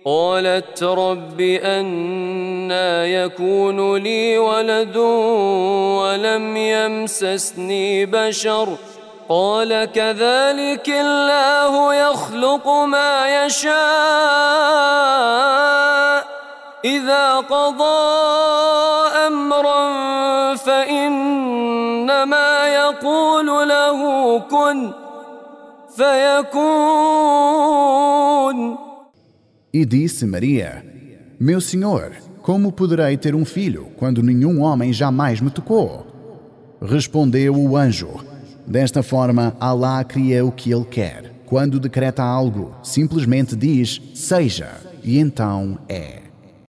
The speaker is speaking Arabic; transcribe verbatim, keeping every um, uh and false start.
قالت رب أنى يكون لي ولد ولم يمسسني بشر قال كذلك الله يخلق ما يشاء إذا قضى أمرا فإنما يقول له كن فيكون. E disse Maria: Meu Senhor, como poderei ter um filho quando nenhum homem jamais me tocou? Respondeu o anjo: Desta forma, Alá cria o que Ele quer. Quando decreta algo, simplesmente diz, seja, e então é.